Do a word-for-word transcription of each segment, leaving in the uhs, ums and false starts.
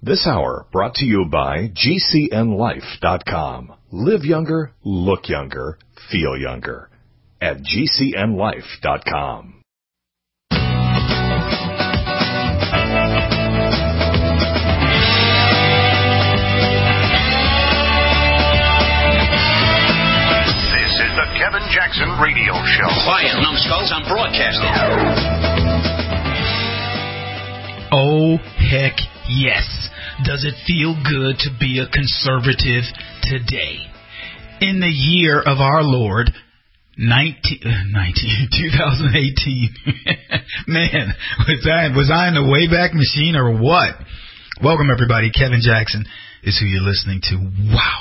This hour brought to you by G C N life dot com. Live younger, look younger, feel younger at G C N life dot com. Kevin Jackson Radio Show. Quiet, numbskulls, I'm broadcasting. Oh, heck yes. Does it feel good to be a conservative today? In the year of our Lord, nineteen, nineteen, twenty eighteen. Man, was I, was I in the Wayback Machine or what? Welcome, everybody. Kevin Jackson is who you're listening to. Wow.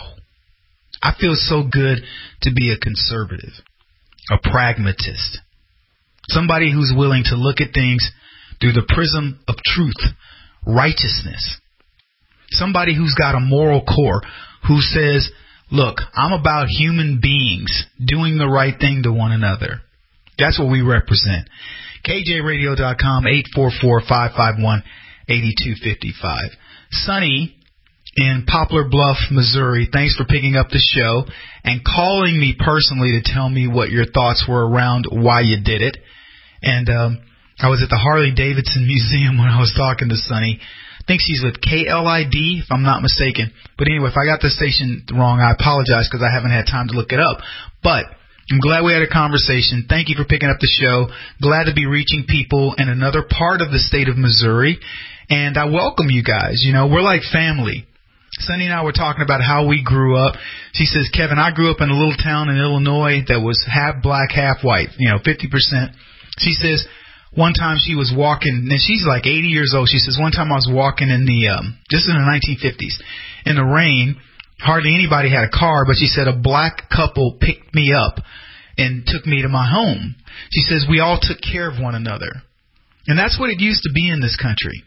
I feel so good to be a conservative, a pragmatist, somebody who's willing to look at things through the prism of truth, righteousness, somebody who's got a moral core, who says, look, I'm about human beings doing the right thing to one another. That's what we represent. K J radio dot com, eight four four, five five one, eight two five five. Sonny in Poplar Bluff, Missouri, thanks for picking up the show and calling me personally to tell me what your thoughts were around why you did it. And um, I was at the Harley Davidson Museum when I was talking to Sonny. I think she's with K L I D, if I'm not mistaken. But anyway, if I got the station wrong, I apologize because I haven't had time to look it up. But I'm glad we had a conversation. Thank you for picking up the show. Glad to be reaching people in another part of the state of Missouri. And I welcome you guys. You know, we're like family. Sonny and I were talking about how we grew up. She says, Kevin, I grew up in a little town in Illinois that was half black, half white, you know, fifty percent. She says one time she was walking, and she's like eighty years old. She says one time I was walking in the, um, just in the nineteen fifties, in the rain. Hardly anybody had a car, but she said a black couple picked me up and took me to my home. She says we all took care of one another. And that's what it used to be in this country.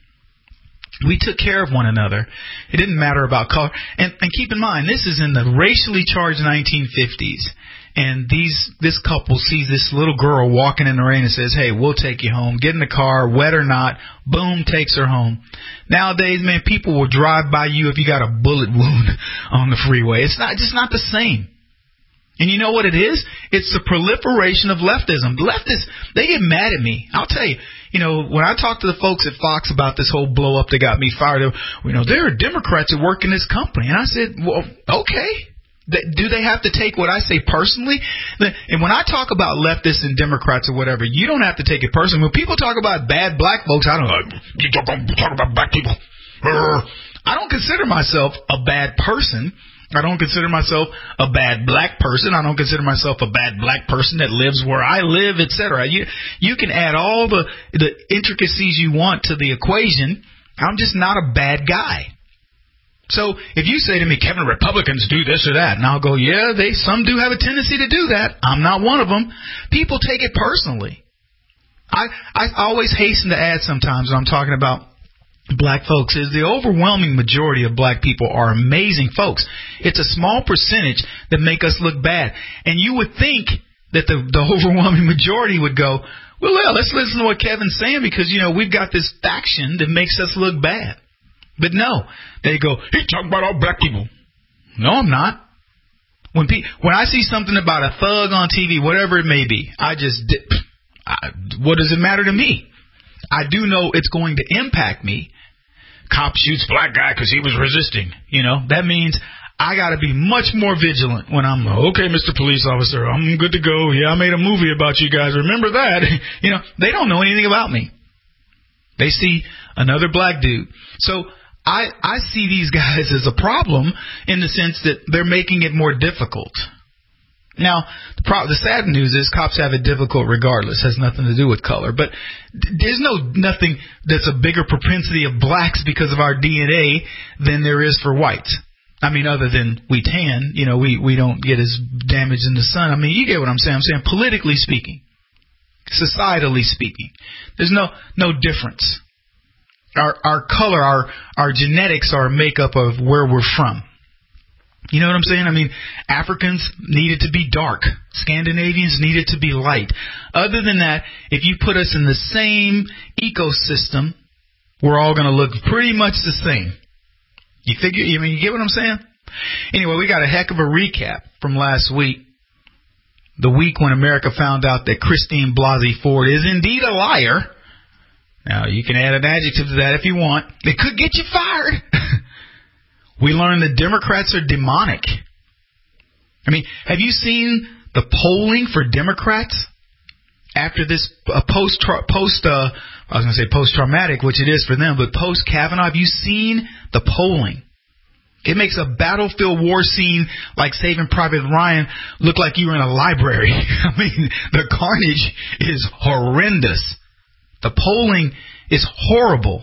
We took care of one another. It didn't matter about color. And, and keep in mind, this is in the racially charged nineteen fifties. And these this couple sees this little girl walking in the rain and says, hey, we'll take you home. Get in the car, wet or not. Boom, takes her home. Nowadays, man, people will drive by you if you got a bullet wound on the freeway. It's not just not the same. And you know what it is? It's the proliferation of leftism. Leftists, they get mad at me. I'll tell you. You know, when I talked to the folks at Fox about this whole blow up that got me fired, you know, there are Democrats that work in this company. And I said, well, okay. Do they have to take what I say personally? And when I talk about leftists and Democrats or whatever, you don't have to take it personally. When people talk about bad black folks, I don't know, you talk about black people. I don't consider myself a bad person. I don't consider myself a bad black person. I don't consider myself a bad black person that lives where I live, et cetera. You you can add all the, the intricacies you want to the equation. I'm just not a bad guy. So if you say to me, Kevin, Republicans do this or that, and I'll go, yeah, they some do have a tendency to do that. I'm not one of them. People take it personally. I, I always hasten to add sometimes when I'm talking about black folks is the overwhelming majority of black people are amazing folks. It's a small percentage that make us look bad. And you would think that the, the overwhelming majority would go, well, yeah, let's listen to what Kevin's saying because, you know, we've got this faction that makes us look bad. But no, they go, he's talking about all black people. No, I'm not. When pe- when I see something about a thug on T V, whatever it may be, I just, I, what does it matter to me? I do know it's going to impact me. Cop shoots black guy because he was resisting. You know, that means I got to be much more vigilant when I'm, okay, Mister Police Officer, I'm good to go. Yeah, I made a movie about you guys. Remember that? You know, they don't know anything about me. They see another black dude. So I, I see these guys as a problem in the sense that they're making it more difficult. Now, the, pro- the sad news is cops have it difficult regardless. It has nothing to do with color. But d- there's no nothing that's a bigger propensity of blacks because of our D N A than there is for whites. I mean, other than we tan, you know, we, we don't get as damaged in the sun. I mean, you get what I'm saying. I'm saying politically speaking, societally speaking, there's no no difference. Our our color, our our genetics, our makeup of where we're from. You know what I'm saying? I mean, Africans needed to be dark. Scandinavians needed to be light. Other than that, if you put us in the same ecosystem, we're all going to look pretty much the same. You figure, I mean, you get what I'm saying? Anyway, we got a heck of a recap from last week. The week when America found out that Christine Blasey Ford is indeed a liar. Now, you can add an adjective to that if you want. It could get you fired. We learned that Democrats are demonic. I mean, have you seen the polling for Democrats after this uh, post post uh, I was going to say post traumatic, which it is for them, but post Kavanaugh? Have you seen the polling? It makes a battlefield war scene like Saving Private Ryan look like you were in a library. I mean, the carnage is horrendous. The polling is horrible.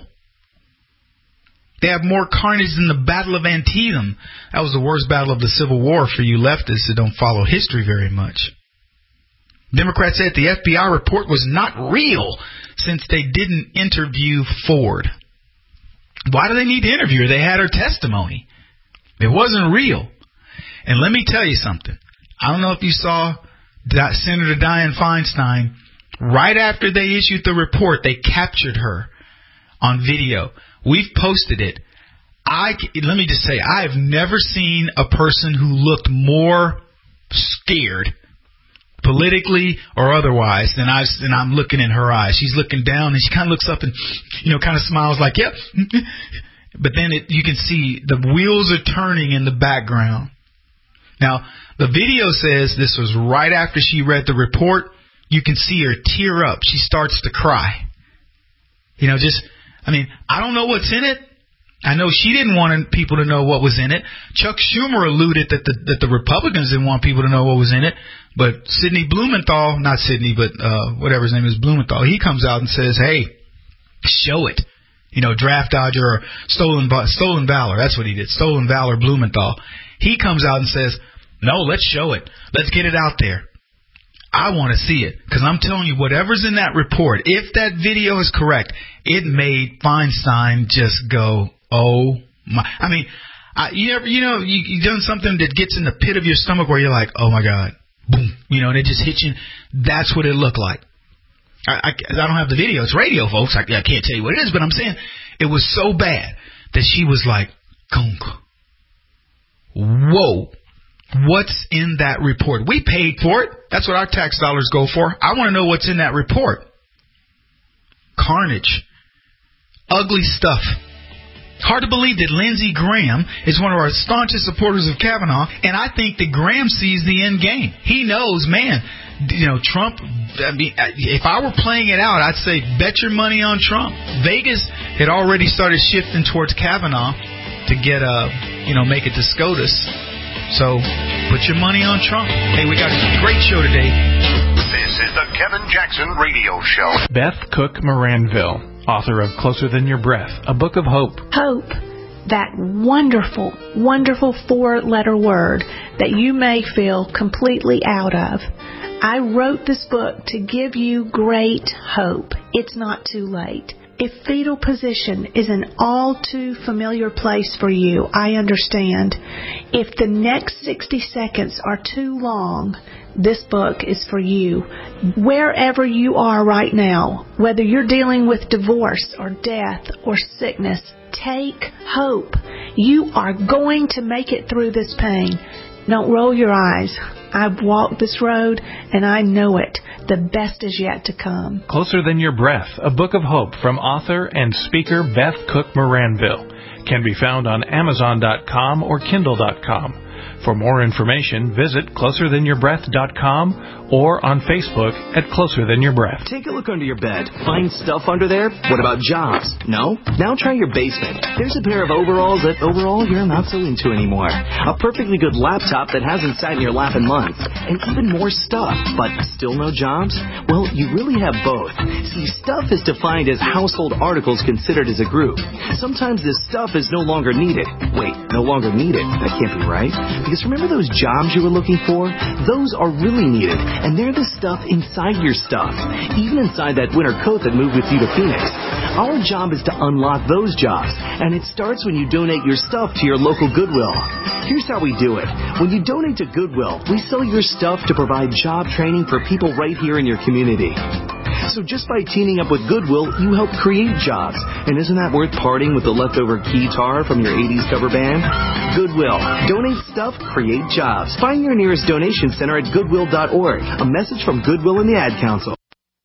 They have more carnage than the Battle of Antietam. That was the worst battle of the Civil War for you leftists that don't follow history very much. Democrats said the F B I report was not real since they didn't interview Ford. Why do they need to interview her? They had her testimony. It wasn't real. And let me tell you something. I don't know if you saw Senator Dianne Feinstein. Right after they issued the report, they captured her on video. We've posted it. I, let me just say, I have never seen a person who looked more scared, politically or otherwise, than, I, than I'm looking in her eyes. She's looking down, and she kind of looks up and, you know, kind of smiles like, yep. But then it, you can see the wheels are turning in the background. Now, the video says this was right after she read the report. You can see her tear up. She starts to cry. You know, just, I mean, I don't know what's in it. I know she didn't want people to know what was in it. Chuck Schumer alluded that the that the Republicans didn't want people to know what was in it. But Sidney Blumenthal, not Sidney, but uh, whatever his name is, Blumenthal, he comes out and says, hey, show it. You know, draft dodger or stolen stolen valor. That's what he did. Stolen valor, Blumenthal. He comes out and says, no, let's show it. Let's get it out there. I want to see it, because I'm telling you, whatever's in that report, if that video is correct, it made Feinstein just go, oh my. I mean, I, you ever, you know, you, you've done something that gets in the pit of your stomach where you're like, oh my God, boom, you know, and it just hits you. That's what it looked like. I, I, I don't have the video. It's radio, folks. I, I can't tell you what it is, but I'm saying it was so bad that she was like, gunk. Whoa. What's in that report? We paid for it. That's what our tax dollars go for. I want to know what's in that report. Carnage. Ugly stuff. Hard to believe that Lindsey Graham is one of our staunchest supporters of Kavanaugh, and I think that Graham sees the end game. He knows, man, you know, Trump, I mean, if I were playing it out, I'd say bet your money on Trump. Vegas had already started shifting towards Kavanaugh to get, uh, you know, make it to SCOTUS. So, put your money on Trump. Hey, we got a great show today. This is the Kevin Jackson Radio Show. Beth Cook Moranville, author of Closer Than Your Breath, a book of hope. Hope, that wonderful, wonderful four-letter word that you may feel completely out of. I wrote this book to give you great hope. It's not too late. If fetal position is an all too familiar place for you, I understand. If the next sixty seconds are too long, this book is for you. Wherever you are right now, whether you're dealing with divorce or death or sickness, take hope. You are going to make it through this pain. Don't roll your eyes. I've walked this road, and I know it. The best is yet to come. Closer Than Your Breath, a book of hope from author and speaker Beth Cook Moranville. Can be found on Amazon dot com or Kindle dot com. For more information, visit closer than your breath dot com or on Facebook at Closer Than Your Breath. Take a look under your bed. Find stuff under there? What about jobs? No? Now try your basement. There's a pair of overalls that overall you're not so into anymore. A perfectly good laptop that hasn't sat in your lap in months. And even more stuff, but still no jobs? Well, you really have both. See, stuff is defined as household articles considered as a group. Sometimes this stuff is no longer needed. Wait, no longer needed? That can't be right. Because remember those jobs you were looking for? Those are really needed, and they're the stuff inside your stuff, even inside that winter coat that moved with you to Phoenix. Our job is to unlock those jobs, and it starts when you donate your stuff to your local Goodwill. Here's how we do it. When you donate to Goodwill, we sell your stuff to provide job training for people right here in your community. So just by teaming up with Goodwill, you help create jobs. And isn't that worth parting with the leftover guitar from your eighties cover band? Goodwill. Donate stuff, create jobs. Find your nearest donation center at goodwill dot org. A message from Goodwill and the Ad Council.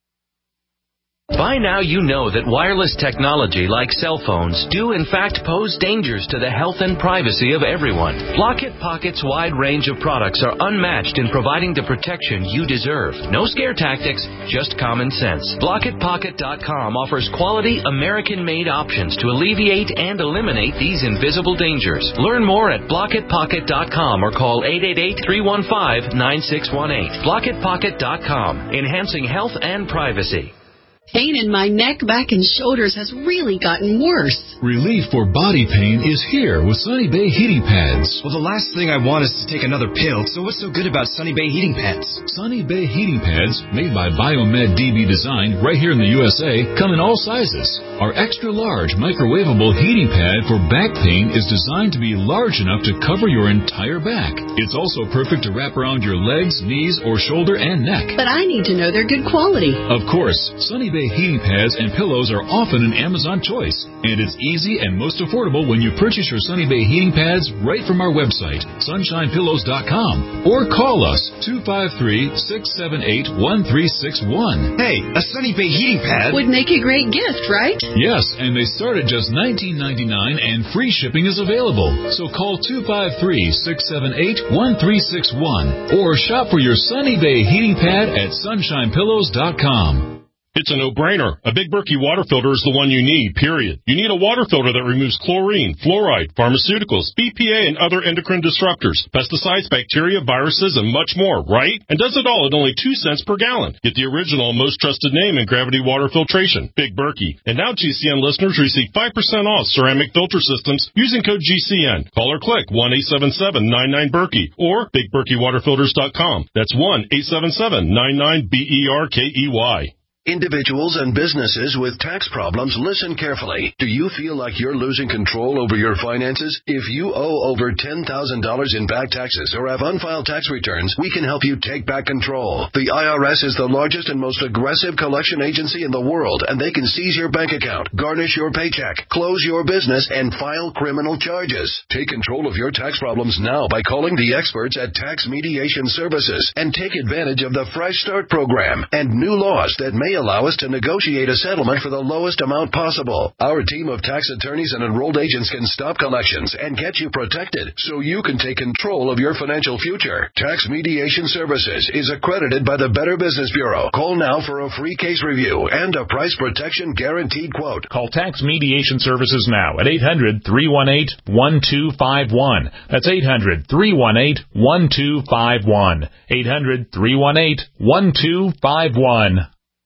By now you know that wireless technology like cell phones do in fact pose dangers to the health and privacy of everyone. Blockit Pocket's wide range of products are unmatched in providing the protection you deserve. No scare tactics, just common sense. Blockit Pocket dot com offers quality American-made options to alleviate and eliminate these invisible dangers. Learn more at Blockit Pocket dot com or call eight eight eight, three one five, nine six one eight. Blockit Pocket dot com, enhancing health and privacy. Pain in my neck, back, and shoulders has really gotten worse. Relief for body pain is here with Sunny Bay Heating Pads. Well, the last thing I want is to take another pill, so what's so good about Sunny Bay Heating Pads? Sunny Bay Heating Pads, made by Biomed D B Design right here in the U S A, come in all sizes. Our extra-large microwavable heating pad for back pain is designed to be large enough to cover your entire back. It's also perfect to wrap around your legs, knees, or shoulder and neck. But I need to know they're good quality. Of course, Sunny Bay heating pads and pillows are often an Amazon choice, and it's easy and most affordable when you purchase your Sunny Bay heating pads right from our website, sunshine pillows dot com, or call us two five three, six seven eight, one three six one. Hey, a Sunny Bay heating pad would make a great gift, right? Yes, and they start at just nineteen ninety-nine dollars and free shipping is available. So call two five three, six seven eight, one three six one or shop for your Sunny Bay heating pad at sunshine pillows dot com. It's a no-brainer. A Big Berkey water filter is the one you need, period. You need a water filter that removes chlorine, fluoride, pharmaceuticals, B P A, and other endocrine disruptors, pesticides, bacteria, viruses, and much more, right? And does it all at only two cents per gallon. Get the original, most trusted name in gravity water filtration, Big Berkey. And now G C N listeners receive five percent off ceramic filter systems using code G C N. Call or click one eight seven seven, nine nine, Berkey or big berkey water filters dot com. That's one eight seven seven, nine nine, B E R K E Y. Individuals and businesses with tax problems, listen carefully. Do you feel like you're losing control over your finances? If you owe over ten thousand dollars in back taxes or have unfiled tax returns, we can help you take back control. The I R S is the largest and most aggressive collection agency in the world, and they can seize your bank account, garnish your paycheck, close your business, and file criminal charges. Take control of your tax problems now by calling the experts at Tax Mediation Services and take advantage of the Fresh Start program and new laws that may allow us to negotiate a settlement for the lowest amount possible. Our team of tax attorneys and enrolled agents can stop collections and get you protected so you can take control of your financial future. Tax Mediation Services is accredited by the Better Business Bureau. Call now for a free case review and a price protection guaranteed quote. Call Tax Mediation Services now at eight hundred, three one eight, one two five one. That's eight hundred, three one eight, one two five one. eight hundred, three one eight, one two five one.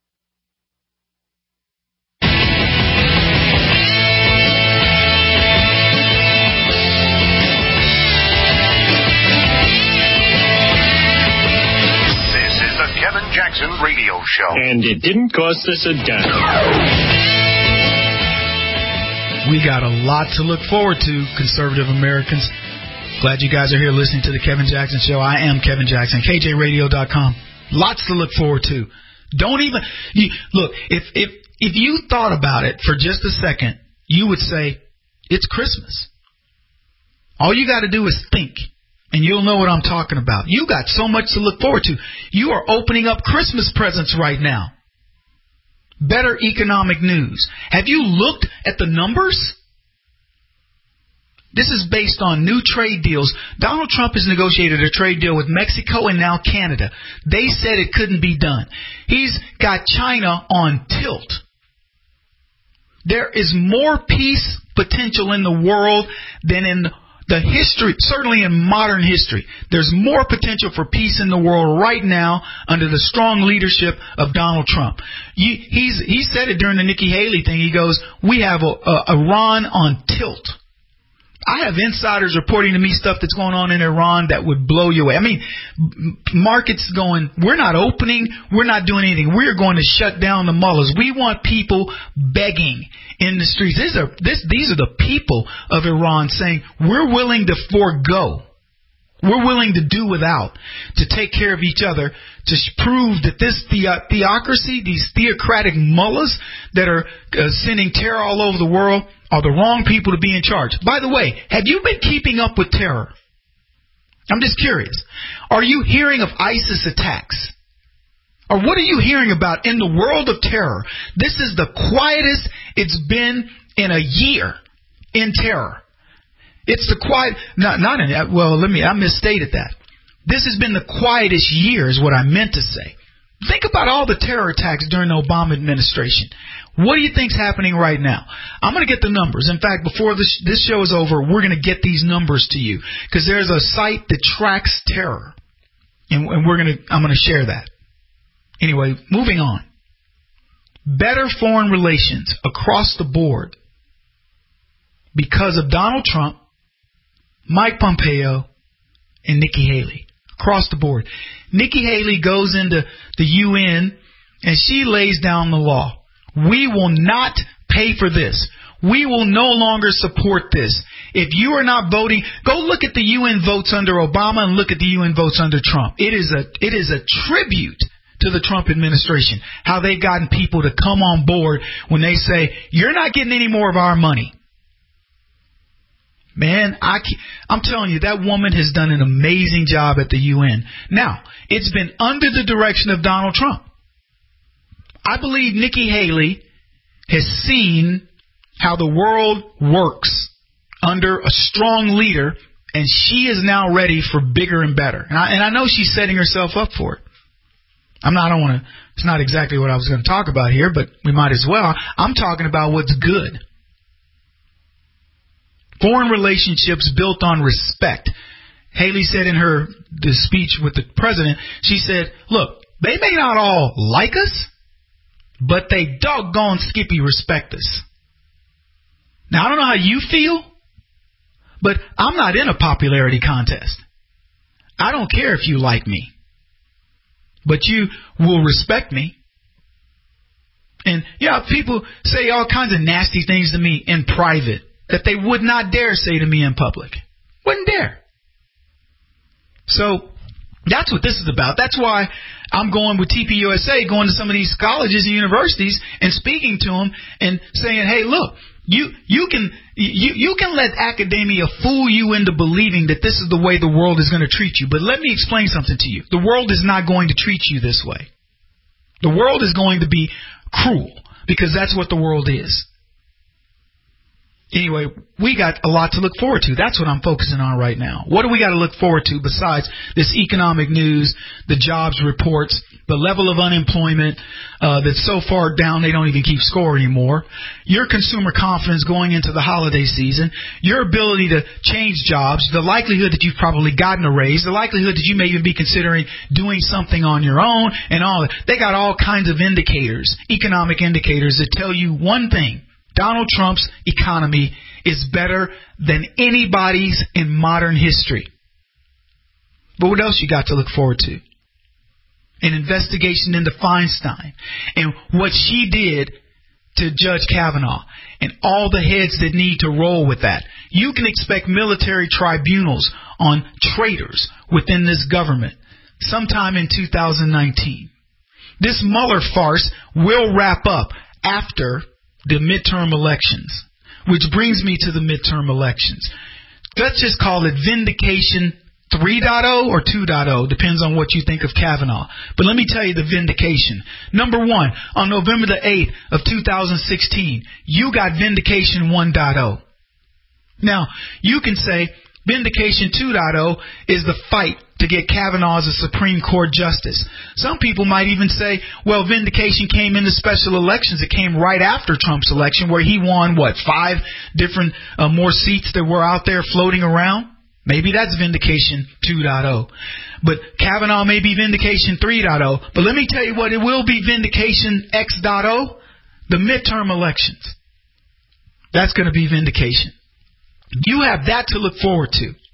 Kevin Jackson Radio Show. And it didn't cost us a dime. We got a lot to look forward to, conservative Americans. Glad you guys are here listening to the Kevin Jackson Show. I am Kevin Jackson, K J radio dot com. Lots to look forward to. Don't even... You, look, if, if, if you thought about it for just a second, you would say, it's Christmas. All you got to do is think. And you'll know what I'm talking about. You got so much to look forward to. You are opening up Christmas presents right now. Better economic news. Have you looked at the numbers? This is based on new trade deals. Donald Trump has negotiated a trade deal with Mexico and now Canada. They said it couldn't be done. He's got China on tilt. There is more peace potential in the world than in the history, certainly in modern history. There's more potential for peace in the world right now under the strong leadership of Donald Trump. You, he's, he said it during the Nikki Haley thing. He goes, we have a, a, Iran on tilt. I have insiders reporting to me stuff that's going on in Iran that would blow you away. I mean, markets going, we're not opening, we're not doing anything. We're going to shut down the mullahs. We want people begging in the streets. These are, this, these are the people of Iran saying, we're willing to forego We're willing to do without to take care of each other, to prove that this the- theocracy, these theocratic mullahs that are uh, sending terror all over the world are the wrong people to be in charge. By the way, have you been keeping up with terror? I'm just curious. Are you hearing of ISIS attacks? Or what are you hearing about in the world of terror? This is the quietest it's been in a year in terror. It's the quiet, not, not in, well, let me, I misstated that. This has been the quietest year is what I meant to say. Think about all the terror attacks during the Obama administration. What do you think's happening right now? I'm going to get the numbers. In fact, before this, this show is over, we're going to get these numbers to you because there's a site that tracks terror, and, and we're going to, I'm going to share that. Anyway, moving on. Better foreign relations across the board because of Donald Trump, Mike Pompeo, and Nikki Haley. Across the board. Nikki Haley goes into the U N and she lays down the law. We will not pay for this. We will no longer support this. If you are not voting, go look at the U N votes under Obama and look at the U N votes under Trump. It is a it is a tribute to the Trump administration, how they've gotten people to come on board when they say, you're not getting any more of our money. Man, I can't, I'm telling you, that woman has done an amazing job at the U N. Now, it's been under the direction of Donald Trump. I believe Nikki Haley has seen how the world works under a strong leader, and she is now ready for bigger and better. And I, and I know she's setting herself up for it. I'm not, I don't want to, it's not exactly what I was going to talk about here, but we might as well. I'm talking about what's good. Foreign relationships built on respect. Haley said in her the speech with the president, she said, look, they may not all like us, but they doggone Skippy respect us. Now, I don't know how you feel, but I'm not in a popularity contest. I don't care if you like me, but you will respect me. And, yeah, people say all kinds of nasty things to me in private that they would not dare say to me in public. Wouldn't dare. So that's what this is about. That's why I'm going with T P U S A, going to some of these colleges and universities and speaking to them and saying, hey, look, you you can you, you can let academia fool you into believing that this is the way the world is going to treat you. But let me explain something to you. The world is not going to treat you this way. The world is going to be cruel because that's what the world is. Anyway, we got a lot to look forward to. That's what I'm focusing on right now. What do we got to look forward to besides this economic news, the jobs reports, the level of unemployment uh, that's so far down they don't even keep score anymore, your consumer confidence going into the holiday season, your ability to change jobs, the likelihood that you've probably gotten a raise, the likelihood that you may even be considering doing something on your own, and all that. They got all kinds of indicators, economic indicators that tell you one thing. Donald Trump's economy is better than anybody's in modern history. But what else you got to look forward to? An investigation into Feinstein and what she did to Judge Kavanaugh and all the heads that need to roll with that. You can expect military tribunals on traitors within this government sometime in two thousand nineteen. This Mueller farce will wrap up after the midterm elections, which brings me to the midterm elections. Let's just call it Vindication three point oh or two point oh, depends on what you think of Kavanaugh. But let me tell you the vindication. Number one, on November the eighth of two thousand sixteen, you got Vindication one point oh. Now, you can say Vindication two point oh is the fight to get Kavanaugh as a Supreme Court justice. Some people might even say, well, vindication came in the special elections. It came right after Trump's election where he won, what, five different uh, more seats that were out there floating around? Maybe that's Vindication two point oh. But Kavanaugh may be Vindication three point oh. But let me tell you what, it will be Vindication X point oh, the midterm elections. That's going to be Vindication. You have that to look forward to.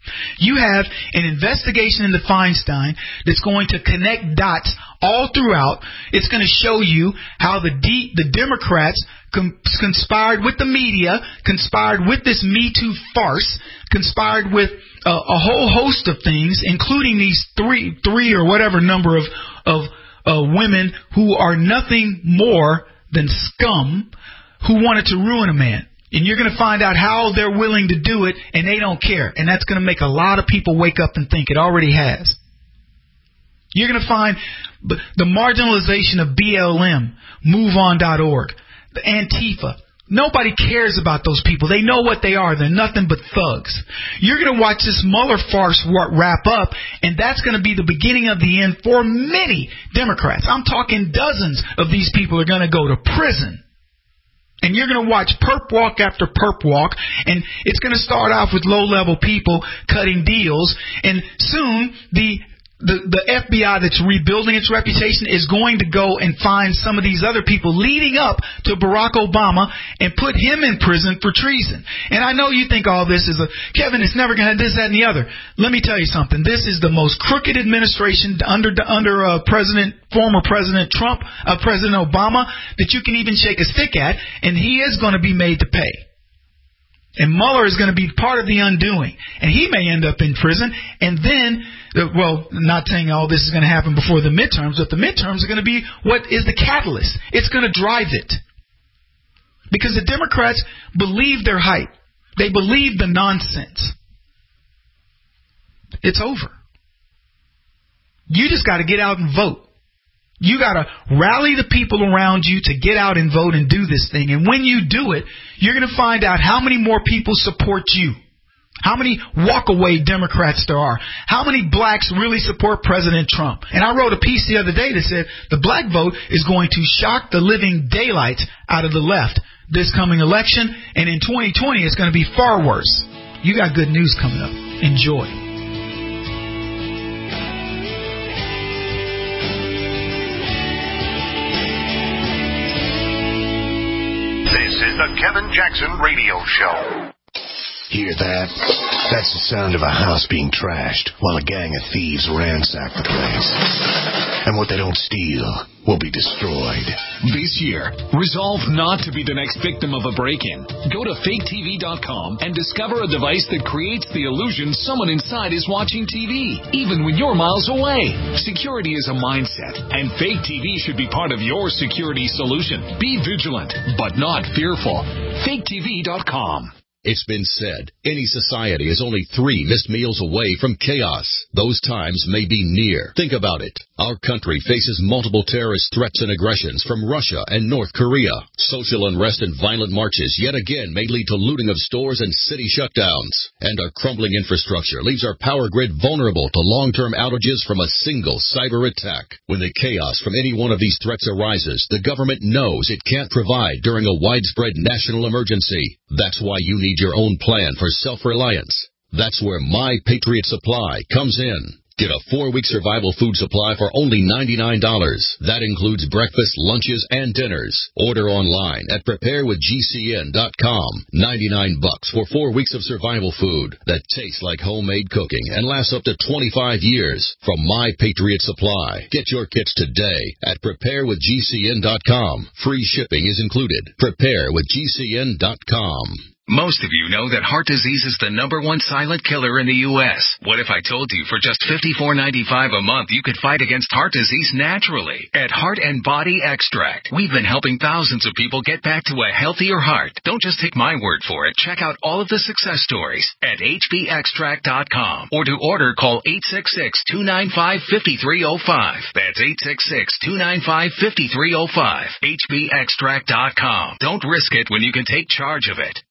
You have an investigation into Feinstein that's going to connect dots all throughout. It's going to show you how the D, the Democrats com- conspired with the media, conspired with this Me Too farce, conspired with uh, a whole host of things, including these three, three or whatever number of of uh, women who are nothing more than scum, who wanted to ruin a man. And you're going to find out how they're willing to do it, and they don't care. And that's going to make a lot of people wake up and think. It already has. You're going to find the marginalization of B L M, move on dot org, the Antifa. Nobody cares about those people. They know what they are. They're nothing but thugs. You're going to watch this Mueller farce wrap up, and that's going to be the beginning of the end for many Democrats. I'm talking dozens of these people are going to go to prison. And you're going to watch perp walk after perp walk, and it's going to start off with low-level people cutting deals, and soon the the the F B I that's rebuilding its reputation is going to go and find some of these other people leading up to Barack Obama and put him in prison for treason. And I know you think all this is a, Kevin, it's never going to have this, that, and the other. Let me tell you something. This is the most crooked administration under under uh, President, former President Trump, uh, President Obama, that you can even shake a stick at, and he is going to be made to pay. And Mueller is going to be part of the undoing. And he may end up in prison. And then, well, not saying all this is going to happen before the midterms, but the midterms are going to be what is the catalyst. It's going to drive it. Because the Democrats believe their hype. They believe the nonsense. It's over. You just got to get out and vote. You got to rally the people around you to get out and vote and do this thing. And when you do it, you're going to find out how many more people support you. How many walk-away Democrats there are. How many blacks really support President Trump. And I wrote a piece the other day that said the black vote is going to shock the living daylights out of the left this coming election. And in twenty twenty, it's going to be far worse. You got good news coming up. Enjoy. This is the Kevin Jackson Radio Show. Hear that? That's the sound of a house being trashed while a gang of thieves ransack the place. And what they don't steal will be destroyed. This year, resolve not to be the next victim of a break-in. Go to fake T V dot com and discover a device that creates the illusion someone inside is watching T V, even when you're miles away. Security is a mindset, and Fake T V should be part of your security solution. Be vigilant, but not fearful. fake T V dot com. It's been said, any society is only three missed meals away from chaos. Those times may be near. Think about it. Our country faces multiple terrorist threats and aggressions from Russia and North Korea. Social unrest and violent marches yet again may lead to looting of stores and city shutdowns. And our crumbling infrastructure leaves our power grid vulnerable to long-term outages from a single cyber attack. When the chaos from any one of these threats arises, the government knows it can't provide during a widespread national emergency. That's why you need your own plan for self-reliance. That's where My Patriot Supply comes in. Get a four-week survival food supply for only ninety-nine dollars. That includes breakfast, lunches, and dinners. Order online at prepare with G C N dot com. ninety-nine bucks for four weeks of survival food that tastes like homemade cooking and lasts up to twenty-five years from My Patriot Supply. Get your kits today at prepare with G C N dot com. Free shipping is included. prepare with G C N dot com. Most of you know that heart disease is the number one silent killer in the U S What if I told you for just fifty-four ninety-five a month you could fight against heart disease naturally? At Heart and Body Extract, we've been helping thousands of people get back to a healthier heart. Don't just take my word for it. Check out all of the success stories at H B extract dot com, or to order, call eight six six, two nine five, five three zero five. That's eight six six, two nine five, five three zero five. H B extract dot com. Don't risk it when you can take charge of it.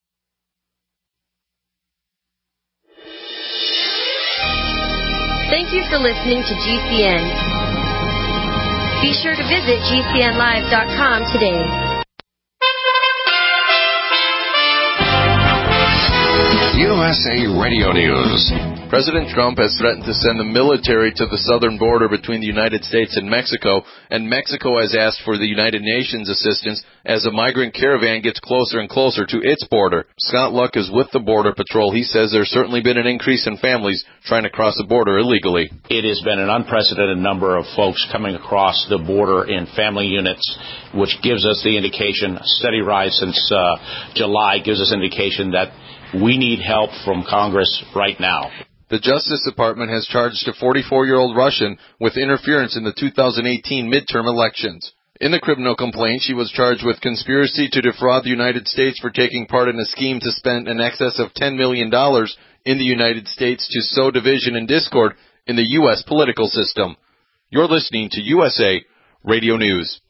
Thank you for listening to G C N. Be sure to visit G C N live dot com today. You S A Radio News. President Trump has threatened to send the military to the southern border between the United States and Mexico, and Mexico has asked for the United Nations assistance as a migrant caravan gets closer and closer to its border. Scott Luck is with the Border Patrol. He says there's certainly been an increase in families trying to cross the border illegally. It has been an unprecedented number of folks coming across the border in family units, which gives us the indication, a steady rise since uh, July, gives us indication that we need help from Congress right now. The Justice Department has charged a forty-four-year-old Russian with interference in the two thousand eighteen midterm elections. In the criminal complaint, she was charged with conspiracy to defraud the United States for taking part in a scheme to spend in excess of ten million dollars in the United States to sow division and discord in the U S political system. You're listening to U S A Radio News.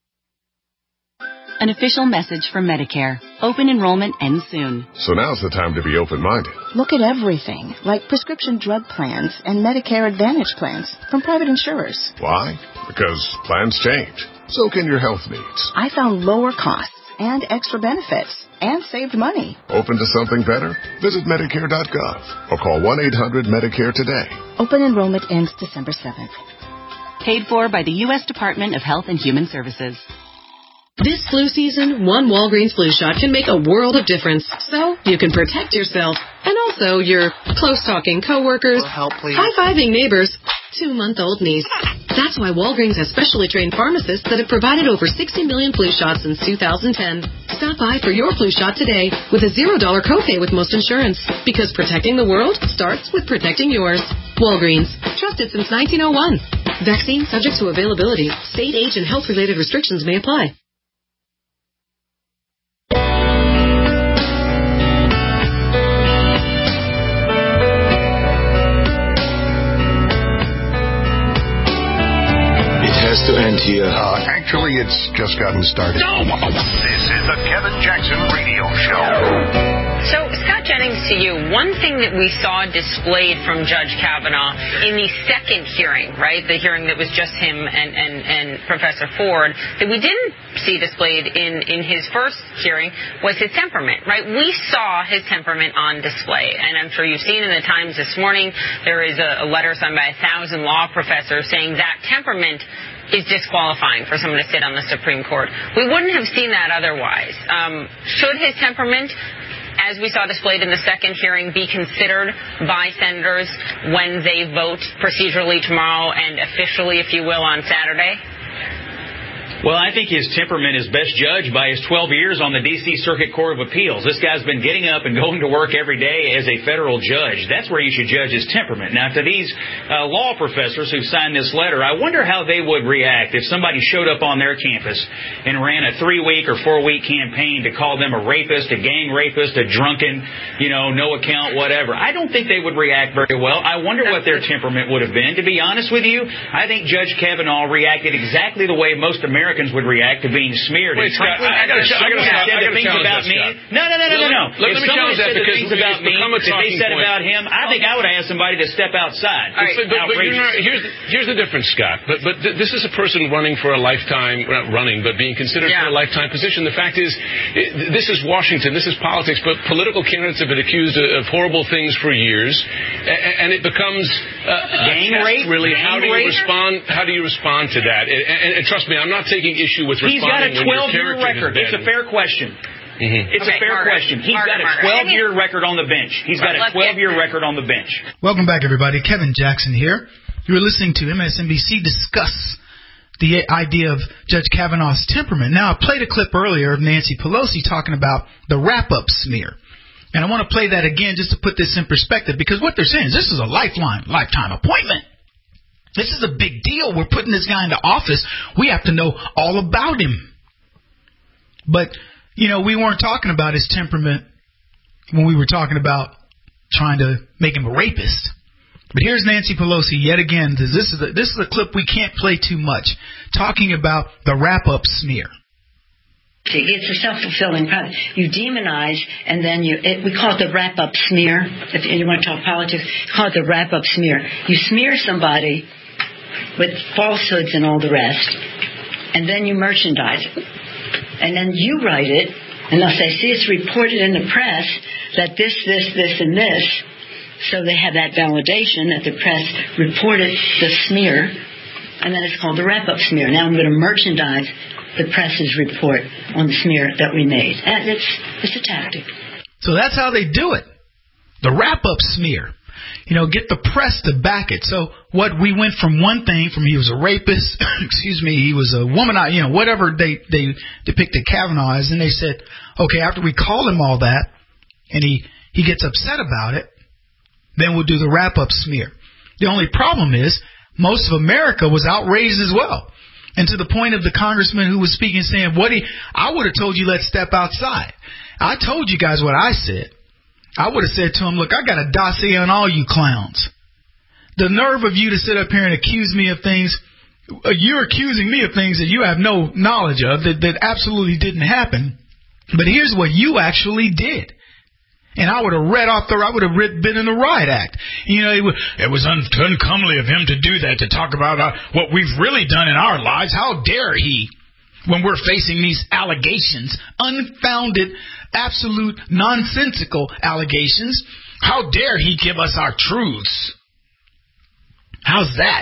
An official message from Medicare. Open enrollment ends soon. So now's the time to be open-minded. Look at everything, like prescription drug plans and Medicare Advantage plans from private insurers. Why? Because plans change. So can your health needs. I found lower costs and extra benefits and saved money. Open to something better? Visit Medicare dot gov or call one eight hundred Medicare today. Open enrollment ends December seventh. Paid for by the U S Department of Health and Human Services. This flu season, one Walgreens flu shot can make a world of difference. So you can protect yourself and also your close-talking coworkers, high-fiving neighbors, two-month-old niece. That's why Walgreens has specially trained pharmacists that have provided over sixty million flu shots since two thousand ten. Stop by for your flu shot today with a zero dollar copay with most insurance. Because protecting the world starts with protecting yours. Walgreens. Trusted since nineteen oh one. Vaccine subject to availability. State, age, and health-related restrictions may apply. Has to end here. Uh, actually, it's just gotten started. No! This is the Kevin Jackson Radio Show. So, Scott Jennings, to you, one thing that we saw displayed from Judge Kavanaugh in the second hearing, right, the hearing that was just him and, and, and Professor Ford, that we didn't see displayed in, in his first hearing was his temperament, right? We saw his temperament on display, and I'm sure you've seen in the Times this morning, there is a, a letter signed by a thousand law professors saying that temperament is disqualifying for someone to sit on the Supreme Court. We wouldn't have seen that otherwise. Um, should his temperament, as we saw displayed in the second hearing, be considered by senators when they vote procedurally tomorrow and officially, if you will, on Saturday? Well, I think his temperament is best judged by his twelve years on the D C Circuit Court of Appeals. This guy's been getting up and going to work every day as a federal judge. That's where you should judge his temperament. Now, to these uh, law professors who signed this letter, I wonder how they would react if somebody showed up on their campus and ran a three-week or four-week campaign to call them a rapist, a gang rapist, a drunken, you know, no account, whatever. I don't think they would react very well. I wonder what their temperament would have been. To be honest with you, I think Judge Kavanaugh reacted exactly the way most Americans Americans would react to being smeared. Wait, Scott, I, I got to challenge about that, me. Scott. No, no, no, no, no, no. Let, if let me challenge that said because the things about me that they said point. about him, I think I would have asked somebody to step outside. Right, but, but, but you're not, here's, the, here's the difference, Scott. But, but th- this is a person running for a lifetime, not running, but being considered yeah. for a lifetime position. The fact is, it, this is Washington, this is politics, but political candidates have been accused of, of horrible things for years, and, and it becomes uh, gang a rape. Really, gang how do you rape? respond? How do you respond to that? And, and, and trust me, I'm not taking issue with. He's got a twelve-year record. It's a fair question. Mm-hmm. It's okay, a fair Margaret. question. He's Margaret, got a twelve-year record on the bench. He's got a twelve-year record on the bench. Welcome back, everybody. Kevin Jackson here. You're listening to M S N B C discuss the idea of Judge Kavanaugh's temperament. Now, I played a clip earlier of Nancy Pelosi talking about the wrap-up smear. And I want to play that again just to put this in perspective, because what they're saying is this is a lifeline, lifetime appointment. This is a big deal. We're putting this guy into office. We have to know all about him. But, you know, we weren't talking about his temperament when we were talking about trying to make him a rapist. But here's Nancy Pelosi yet again. This is a, this is a clip we can't play too much, talking about the wrap-up smear. It's a self-fulfilling prophecy. You demonize, and then you, it, we call it the wrap-up smear. If you want to talk politics, call it the wrap-up smear. You smear somebody with falsehoods and all the rest, and then you merchandise it. And then you write it And they'll say, see, it's reported in the press that this, this, this, and this. So they have that validation that the press reported the smear, and then it's called the wrap-up smear. Now I'm going to merchandise the press's report on the smear that we made. And it's, it's a tactic. So that's how they do it. The wrap-up smear. You know, get the press to back it. So what we went from one thing, from he was a rapist, excuse me, he was a woman, you know, whatever they, they depicted Kavanaugh as, and they said, okay, after we call him all that, and he, he gets upset about it, then we'll do the wrap-up smear. The only problem is, most of America was outraged as well. And to the point of the congressman who was speaking, saying, what he, I would have told you, let's step outside. I told you guys what I said. I would have said to him, look, I got a dossier on all you clowns. The nerve of you to sit up here and accuse me of things, you're accusing me of things that you have no knowledge of, that, that absolutely didn't happen. But here's what you actually did. And I would have read off the, I would have been in the riot act. You know, it was, it was un, uncomely of him to do that, to talk about uh, what we've really done in our lives. How dare he, when we're facing these allegations, unfounded, absolute, nonsensical allegations. How dare he give us our truths? How's that?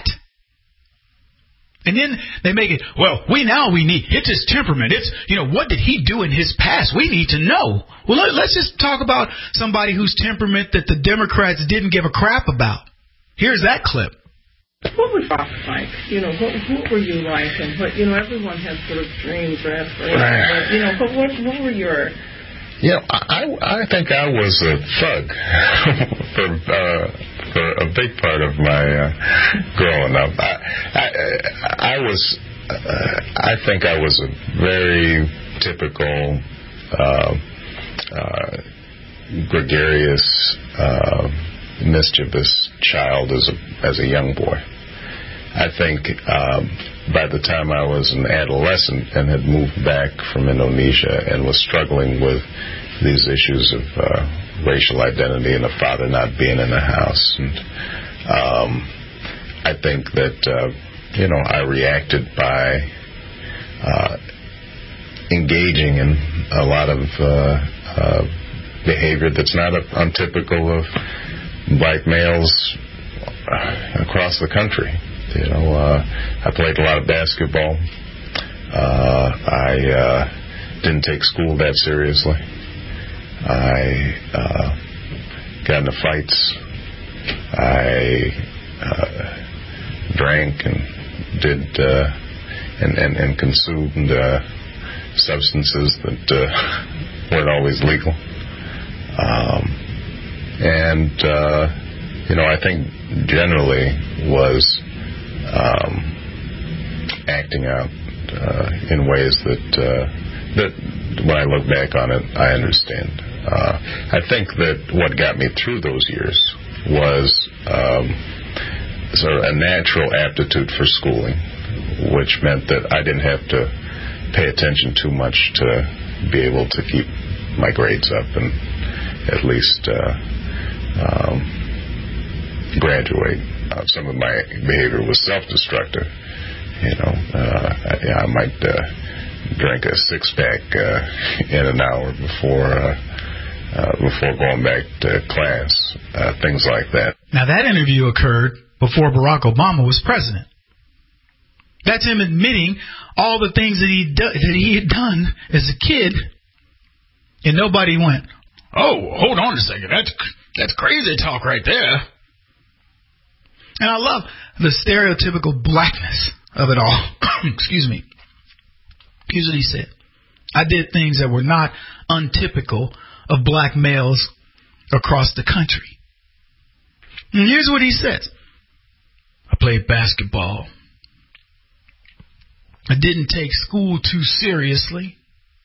And then they make it, well, we now we need, it's his temperament. It's, you know, what did he do in his past? We need to know. Well, let, let's just talk about somebody whose temperament that the Democrats didn't give a crap about. Here's that clip. What was Fox like? You know, what, what were you like? And what, you know, everyone has sort of dreams or aspirations. But, you know, what, what, what were your... You know, I, I think I was a thug for, uh, for a big part of my uh, growing up. I, I, I was, uh, I think I was a very typical, uh, uh, gregarious, uh, mischievous child as a as a young boy. I think um, by the time I was an adolescent and had moved back from Indonesia and was struggling with these issues of uh, racial identity and a father not being in the house, and um, I think that uh, you know I reacted by uh, engaging in a lot of uh, uh, behavior that's not untypical of black males across the country. You know, uh, I played a lot of basketball. Uh, I uh, didn't take school that seriously. I uh, got into fights. I uh, drank and did uh, and, and, and consumed uh, substances that uh, weren't always legal. Um, and uh, you know, I think generally was Um, acting out uh, in ways that uh, that when I look back on it, I understand. Uh, I think that what got me through those years was um, sort of a natural aptitude for schooling, which meant that I didn't have to pay attention too much to be able to keep my grades up and at least uh, um, graduate. Uh, some of my behavior was self-destructive. You know, uh, I, I might uh, drink a six-pack uh, in an hour before uh, uh, before going back to class, uh, things like that. Now, that interview occurred before Barack Obama was president. That's him admitting all the things that he do- that he had done as a kid, and nobody went, "Oh, hold on a second, that's that's crazy talk right there." And I love the stereotypical blackness of it all. Excuse me. Here's what he said. I did things that were not untypical of black males across the country. And here's what he says. I played basketball. I didn't take school too seriously.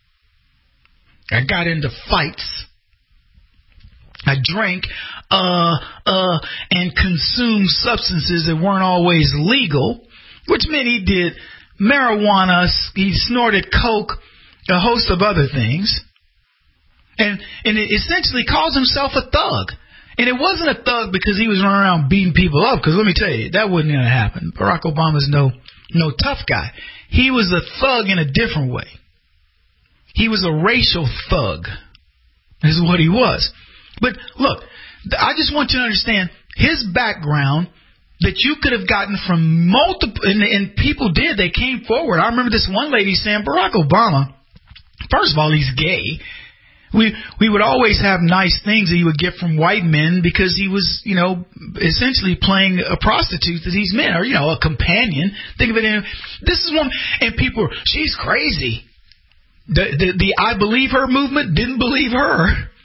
I got into fights. I drank uh, uh, and consumed substances that weren't always legal, which meant he did marijuana, he snorted coke, a host of other things, and and it essentially calls himself a thug. And it wasn't a thug because he was running around beating people up, because let me tell you, that wouldn't have happened. Barack Obama's no no tough guy. He was a thug in a different way. He was a racial thug, is what he was. But look, I just want you to understand his background that you could have gotten from multiple, and, and people did. They came forward. I remember this one lady saying, Barack Obama, first of all, he's gay. We we would always have nice things that he would get from white men because he was, you know, essentially playing a prostitute to these men, or, you know, a companion. Think of it in, this is one, and people, she's crazy. The, the, the I believe her movement didn't believe her.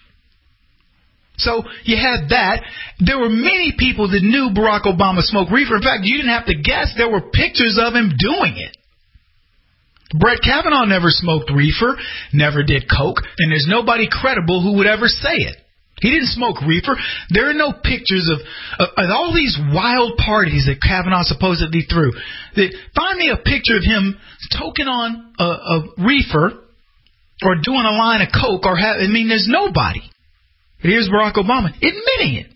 So you had that. There were many people that knew Barack Obama smoked reefer. In fact, you didn't have to guess. There were pictures of him doing it. Brett Kavanaugh never smoked reefer, never did coke, and there's nobody credible who would ever say it. He didn't smoke reefer. There are no pictures of, of, of all these wild parties that Kavanaugh supposedly threw. That, find me a picture of him toking on a, a reefer or doing a line of coke. Or have, I mean, there's nobody. Here's Barack Obama admitting it.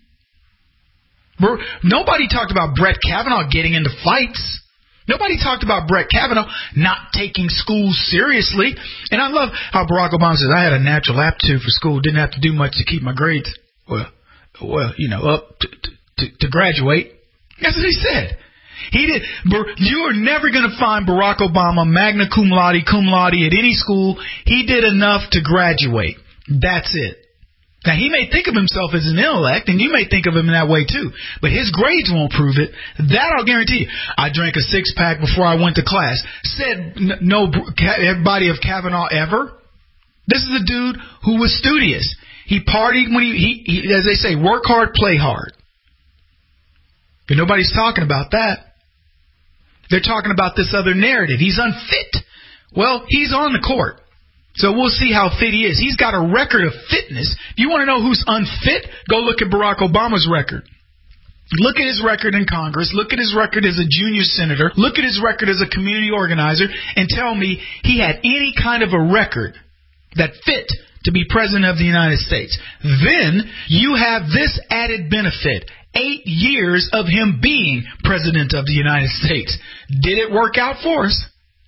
Nobody talked about Brett Kavanaugh getting into fights. Nobody talked about Brett Kavanaugh not taking school seriously. And I love how Barack Obama says, I had a natural aptitude for school, didn't have to do much to keep my grades, well, well, you know, up to, to, to graduate. That's what he said. He did. You are never going to find Barack Obama magna cum laude, cum laude at any school. He did enough to graduate. That's it. Now, he may think of himself as an intellect, and you may think of him in that way, too. But his grades won't prove it. That I'll guarantee you. I drank a six-pack before I went to class. Said no everybody of Kavanaugh ever. This is a dude who was studious. He partied when he, he, he as they say, work hard, play hard. But nobody's talking about that. They're talking about this other narrative. He's unfit. Well, he's on the court. So we'll see how fit he is. He's got a record of fitness. If you want to know who's unfit, go look at Barack Obama's record. Look at his record in Congress. Look at his record as a junior senator. Look at his record as a community organizer and tell me he had any kind of a record that fit to be president of the United States. Then you have this added benefit. Eight years of him being president of the United States. Did it work out for us?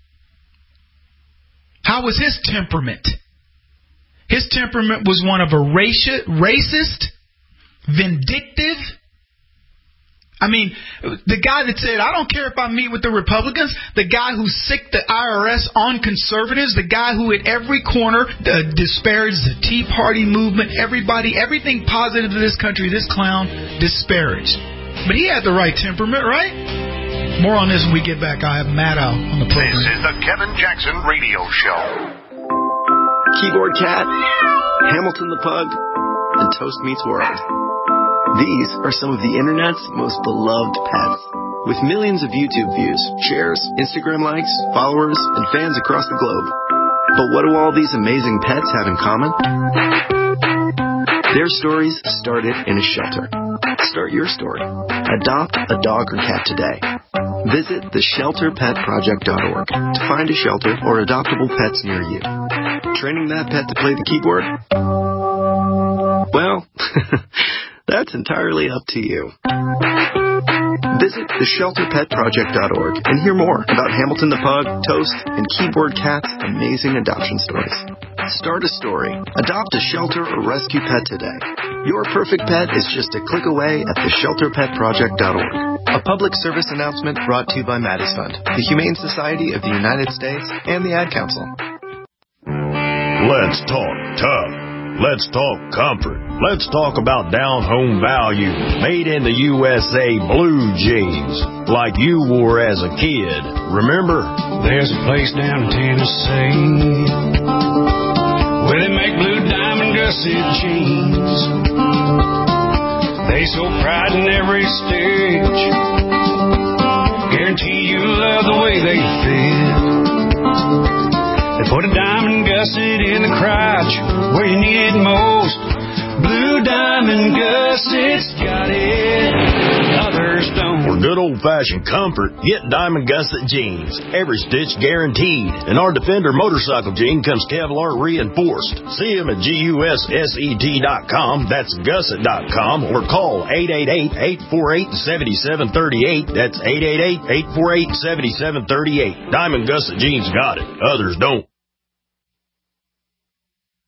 How was his temperament? His temperament was one of a racist, vindictive. I mean, the guy that said, I don't care if I meet with the Republicans, the guy who sicked the I R S on conservatives, the guy who at every corner uh, disparaged the Tea Party movement, everybody, everything positive to this country, this clown disparaged. But he had the right temperament, right? More on this when we get back. I have Matt out on the program. This is the Kevin Jackson Radio Show. Keyboard Cat, Hamilton the Pug, and Toast Meets World. These are some of the internet's most beloved pets. With millions of YouTube views, shares, Instagram likes, followers, and fans across the globe. But what do all these amazing pets have in common? Their stories started in a shelter. Start your story. Adopt a dog or cat today. Visit the shelter pet project dot org to find a shelter or adoptable pets near you. Training that pet to play the keyboard? Well, that's entirely up to you. Visit the shelter pet project dot org and hear more about Hamilton the Pug, Toast, and Keyboard Cat's amazing adoption stories. Start a story. Adopt a shelter or rescue pet today. Your perfect pet is just a click away at the shelter pet project dot org. A public service announcement brought to you by Maddie's Fund, the Humane Society of the United States, and the Ad Council. Let's talk tough. Let's talk comfort. Let's talk about down-home value. Made in the U S A blue jeans, like you wore as a kid. Remember? There's a place down in Tennessee where they make blue diamond gusset jeans. They show pride in every stitch. Guarantee you love the way they fit. They put a diamond gusset in the crotch where you need it most. Blue Diamond Gusset's got it, others don't. For good old-fashioned comfort, get Diamond Gusset jeans. Every stitch guaranteed. And our Defender motorcycle jean comes Kevlar reinforced. See them at gusset dot com, that's gusset dot com, or call eight eight eight, eight four eight, seven seven three eight. That's eight eight eight, eight four eight, seven seven three eight. Diamond Gusset jeans got it, others don't.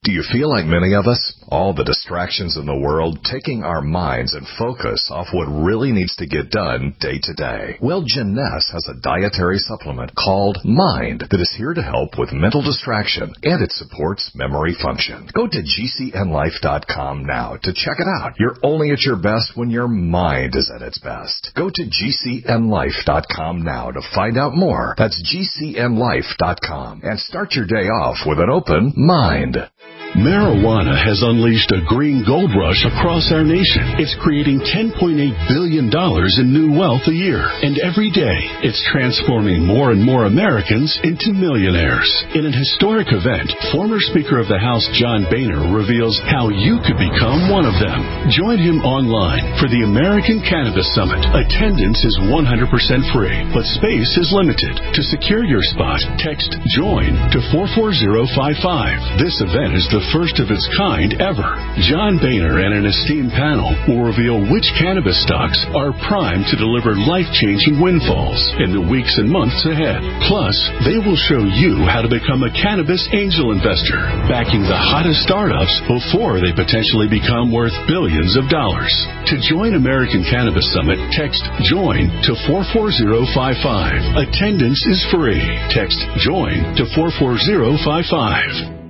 Do you feel like many of us? All the distractions in the world taking our minds and focus off what really needs to get done day to day. Well, Jeunesse has a dietary supplement called Mind that is here to help with mental distraction, and it supports memory function. Go to G C N life dot com now to check it out. You're only at your best when your mind is at its best. Go to G C N life dot com now to find out more. That's G C N life dot com, and start your day off with an open mind. Marijuana has unleashed a green gold rush across our nation. It's creating ten point eight billion dollars in new wealth a year. And every day, it's transforming more and more Americans into millionaires. In an historic event, former Speaker of the House John Boehner reveals how you could become one of them. Join him online for the American Cannabis Summit. Attendance is one hundred percent free, but space is limited. To secure your spot, text JOIN to four four zero five five. This event is the first of its kind ever. John Boehner and an esteemed panel will reveal which cannabis stocks are primed to deliver life-changing windfalls in the weeks and months ahead. Plus, they will show you how to become a cannabis angel investor, backing the hottest startups before they potentially become worth billions of dollars. To join American Cannabis Summit, text JOIN to four four zero five five. Attendance is free. Text JOIN to four four zero five five.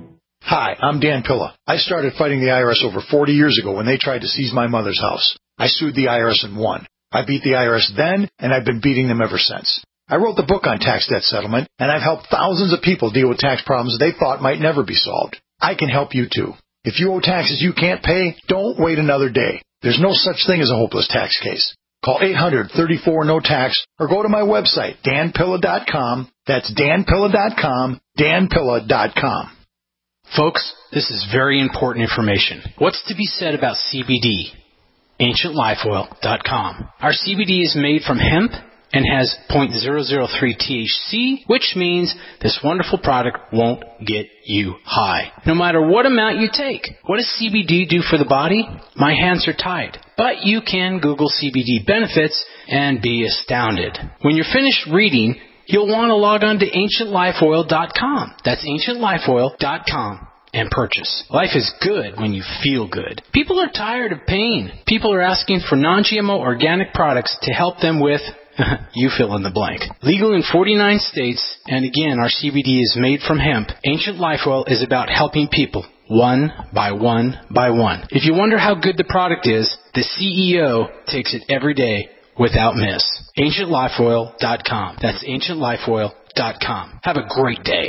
Hi, I'm Dan Pilla. I started fighting the I R S over forty years ago when they tried to seize my mother's house. I sued the I R S and won. I beat the I R S then, and I've been beating them ever since. I wrote the book on tax debt settlement, and I've helped thousands of people deal with tax problems they thought might never be solved. I can help you too. If you owe taxes you can't pay, don't wait another day. There's no such thing as a hopeless tax case. Call eight hundred, thirty-four, no tax or go to my website, dan pilla dot com. That's dan pilla dot com, dan pilla dot com. Folks, this is very important information. What's to be said about C B D? ancient life oil dot com. Our C B D is made from hemp and has zero point zero zero three T H C, which means this wonderful product won't get you high, no matter what amount you take. What does C B D do for the body? My hands are tied. But you can Google C B D benefits and be astounded. When you're finished reading, you'll want to log on to ancient life oil dot com. That's ancient life oil dot com and purchase. Life is good when you feel good. People are tired of pain. People are asking for non G M O organic products to help them with, you fill in the blank. Legal in forty-nine states, and again, our C B D is made from hemp. Ancient Life Oil is about helping people one by one by one. If you wonder how good the product is, the C E O takes it every day without miss. ancient life oil dot com. That's ancient life oil dot com. Have a great day.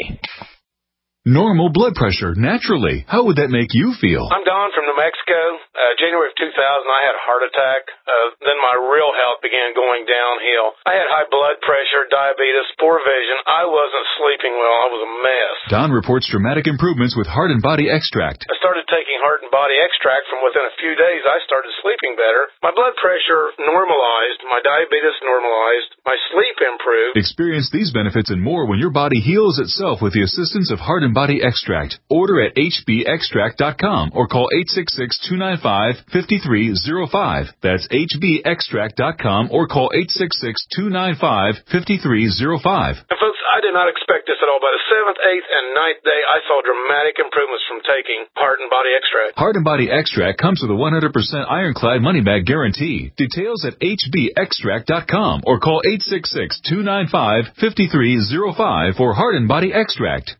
Normal blood pressure, naturally. How would that make you feel? I'm Don from New Mexico. Uh, January of two thousand, I had a heart attack. Uh, then my real health began going downhill. I had high blood pressure, diabetes, poor vision. I wasn't sleeping well. I was a mess. Don reports dramatic improvements with Heart and Body Extract. I started taking Heart and Body Extract. From within a few days, I started sleeping better. My blood pressure normalized. My diabetes normalized. My sleep improved. Experience these benefits and more when your body heals itself with the assistance of Heart and Body Extract. Order at h b extract dot com or call eight six six, two nine five, five three zero five. That's h b extract dot com or call eight six six, two nine five, five three zero five. And folks, I did not expect this at all. By the seventh, eighth, and ninth day, I saw dramatic improvements from taking Heart and Body Extract. Heart and Body Extract comes with a one hundred percent ironclad money-back guarantee. Details at h b extract dot com or call eight six six, two nine five, five three zero five for Heart and Body Extract.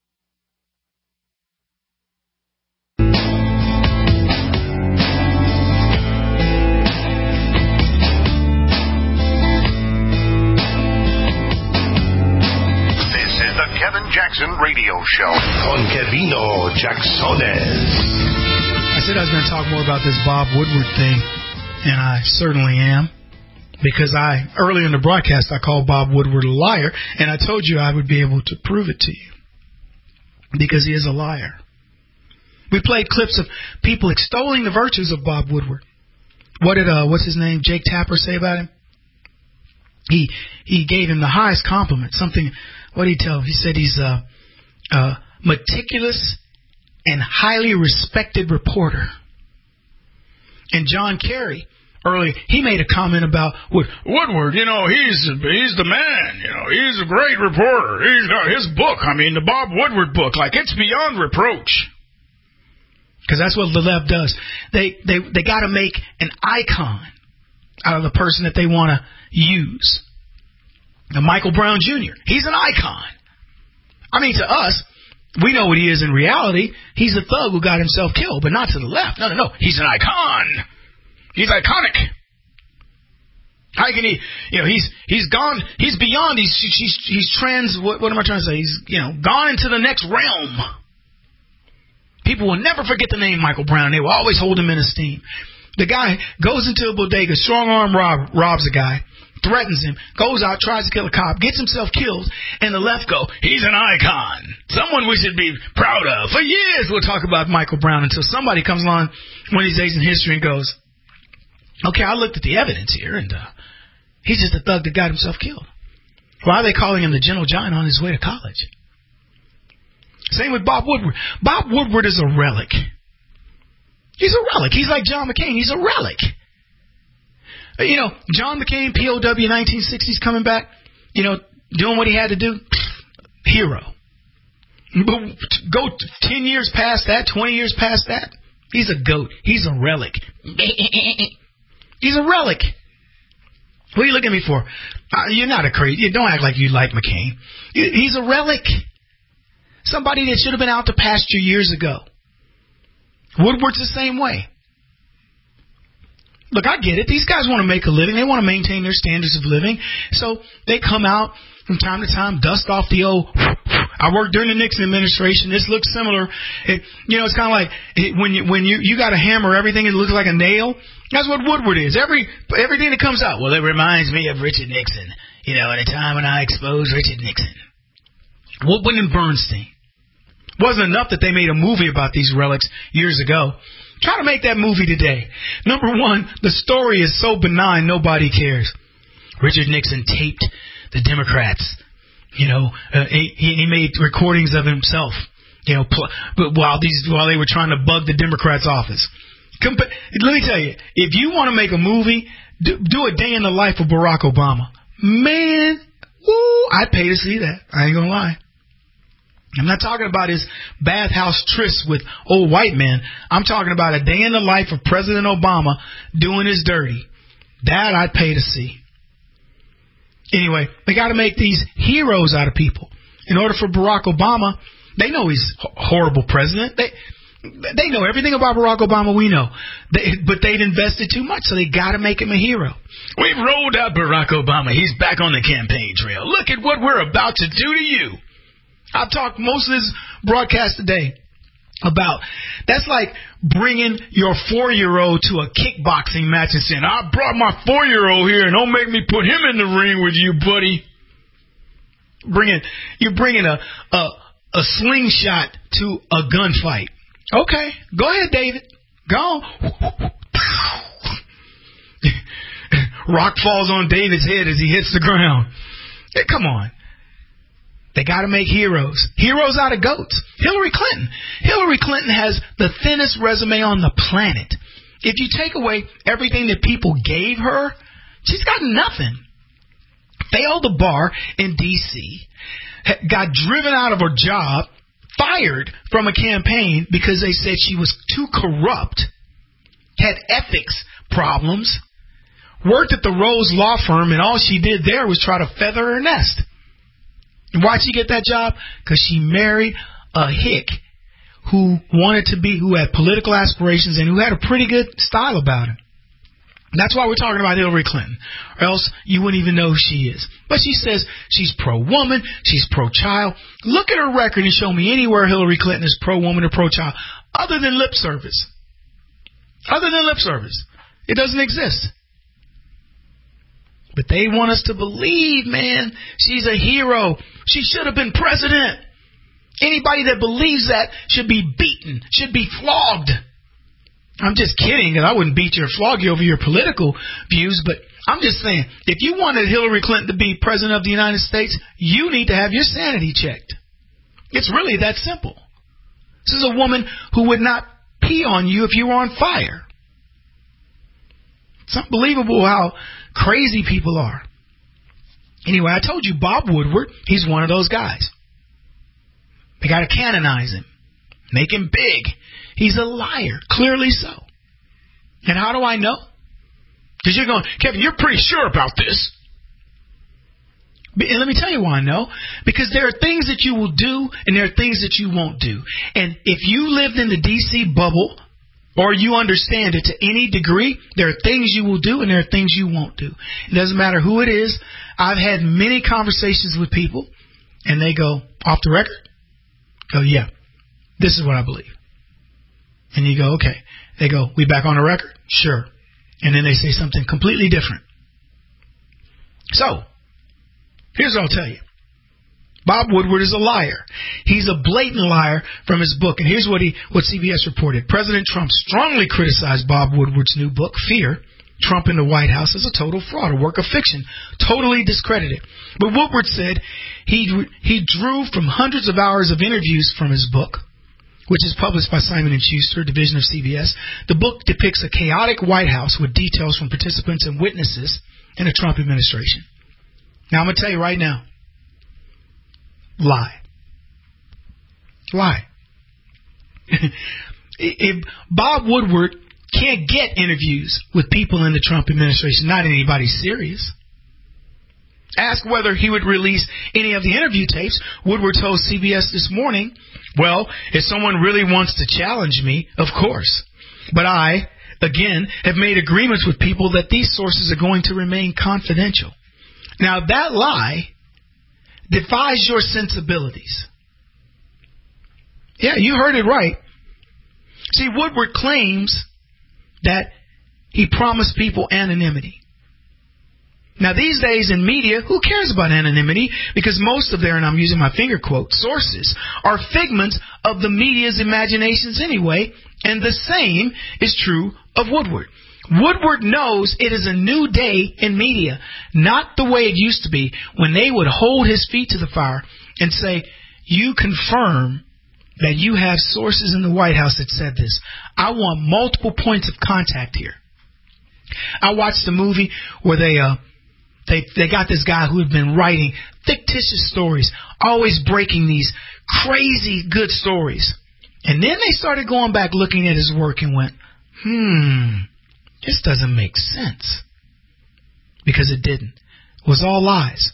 Kevin Jackson Radio Show. Con Kevino Jacksones. I said I was going to talk more about this Bob Woodward thing, and I certainly am. Because I, earlier in the broadcast, I called Bob Woodward a liar, and I told you I would be able to prove it to you. Because he is a liar. We played clips of people extolling the virtues of Bob Woodward. What did, uh, what's his name, Jake Tapper say about him? He he gave him the highest compliment. Something, what did he tell him? He said he's a, a meticulous and highly respected reporter. And John Kerry, early, he made a comment about Wood, Woodward, you know, he's he's the man, you know, he's a great reporter. He's got his book, I mean, the Bob Woodward book, like it's beyond reproach. Because that's what the left does. They they they got to make an icon out of the person that they want to use. Now, Michael Brown Junior, he's an icon. I mean, to us, we know what he is in reality. He's a thug who got himself killed, but not to the left. No, no, no. He's an icon. He's iconic. How can he, you know, he's he's gone, he's beyond, he's he's he's trans, what, what am I trying to say? He's, you know, gone into the next realm. People will never forget the name Michael Brown. They will always hold him in esteem. The guy goes into a bodega, strong arm rob, robs a guy, threatens him, goes out, tries to kill a cop, gets himself killed, and the left go, he's an icon. Someone we should be proud of. For years we'll talk about Michael Brown until somebody comes along one of these days in history and goes, okay, I looked at the evidence here, and uh, he's just a thug that got himself killed. Why are they calling him the Gentle Giant on his way to college? Same with Bob Woodward. Bob Woodward is a relic. He's a relic. He's like John McCain. He's a relic. You know, John McCain, P O W, nineteen sixties, coming back, you know, doing what he had to do. Hero. But go ten years past that, twenty years past that, he's a goat. He's a relic. He's a relic. What are you looking at me for? Uh, you're not a crazy. You don't act like you like McCain. He's a relic. Somebody that should have been out to pasture years ago. Woodward's the same way. Look, I get it. These guys want to make a living. They want to maintain their standards of living. So they come out from time to time, dust off the old, I worked during the Nixon administration. This looks similar. It, you know, it's kind of like it, when you when you, you got to hammer everything, it looks like a nail. That's what Woodward is. Every Everything that comes out, well, it reminds me of Richard Nixon. You know, at a time when I exposed Richard Nixon. Woodward and Bernstein. Wasn't enough that they made a movie about these relics years ago. Try to make that movie today. Number one, the story is so benign, nobody cares. Richard Nixon taped the Democrats. You know, uh, he, he made recordings of himself. You know, pl- but while these while they were trying to bug the Democrats' office. Compa- Let me tell you, if you want to make a movie, do, do a day in the life of Barack Obama. Man, woo, I'd pay to see that. I ain't gonna lie. I'm not talking about his bathhouse trysts with old white men. I'm talking about a day in the life of President Obama doing his dirty. That I'd pay to see. Anyway, they got to make these heroes out of people. In order for Barack Obama, they know he's a horrible president. They they know everything about Barack Obama we know. They, but they've invested too much, so they got to make him a hero. We've rolled out Barack Obama. He's back on the campaign trail. Look at what we're about to do to you. I've talked most of this broadcast today about that's like bringing your four-year-old to a kickboxing match and saying, I brought my four-year-old here and don't make me put him in the ring with you, buddy. Bringing, you're bringing a, a, a slingshot to a gunfight. Okay, go ahead, David. Go on. Rock falls on David's head as he hits the ground. Hey, come on. They got to make heroes. Heroes out of goats. Hillary Clinton. Hillary Clinton has the thinnest resume on the planet. If you take away everything that people gave her, she's got nothing. Failed the bar in D C, got driven out of her job, fired from a campaign because they said she was too corrupt, had ethics problems, worked at the Rose Law Firm, and all she did there was try to feather her nest. And why'd she get that job? Because she married a hick who wanted to be, who had political aspirations and who had a pretty good style about him. That's why we're talking about Hillary Clinton, or else you wouldn't even know who she is. But she says she's pro-woman, she's pro-child. Look at her record and show me anywhere Hillary Clinton is pro-woman or pro-child, other than lip service. Other than lip service. It doesn't exist. But they want us to believe, man, she's a hero. She should have been president. Anybody that believes that should be beaten, should be flogged. I'm just kidding, and I wouldn't beat you or flog you over your political views, but I'm just saying, if you wanted Hillary Clinton to be president of the United States, you need to have your sanity checked. It's really that simple. This is a woman who would not pee on you if you were on fire. It's unbelievable how crazy people are. Anyway, I told you Bob Woodward, he's one of those guys. They got to canonize him. Make him big. He's a liar, clearly so. And how do I know? Because you're going, Kevin, you're pretty sure about this. And let me tell you why I know. Because there are things that you will do and there are things that you won't do. And if you lived in the D C bubble or you understand it to any degree, there are things you will do and there are things you won't do. It doesn't matter who it is. I've had many conversations with people and they go, off the record? Go, yeah, this is what I believe. And you go, okay. They go, we back on the record? Sure. And then they say something completely different. So, here's what I'll tell you. Bob Woodward is a liar. He's a blatant liar from his book. And here's what he, what C B S reported. President Trump strongly criticized Bob Woodward's new book, Fear, Trump in the White House, as a total fraud, a work of fiction, totally discredited. But Woodward said he, he drew from hundreds of hours of interviews from his book, which is published by Simon and Schuster, division of C B S. The book depicts a chaotic White House with details from participants and witnesses in the Trump administration. Now, I'm going to tell you right now, lie. Lie. If Bob Woodward can't get interviews with people in the Trump administration, not anybody serious. Asked whether he would release any of the interview tapes, Woodward told C B S this morning, well, if someone really wants to challenge me, of course. But I, again, have made agreements with people that these sources are going to remain confidential. Now, that lie defies your sensibilities. Yeah, you heard it right. See, Woodward claims that he promised people anonymity. Now, these days in media, who cares about anonymity? Because most of their, and I'm using my finger quote, sources are figments of the media's imaginations anyway, and the same is true of Woodward. Woodward knows it is a new day in media, not the way it used to be when they would hold his feet to the fire and say, you confirm that you have sources in the White House that said this. I want multiple points of contact here. I watched a movie where they uh they they got this guy who had been writing fictitious stories, always breaking these crazy good stories. And then they started going back looking at his work and went, hmm, this doesn't make sense. Because it didn't. It was all lies.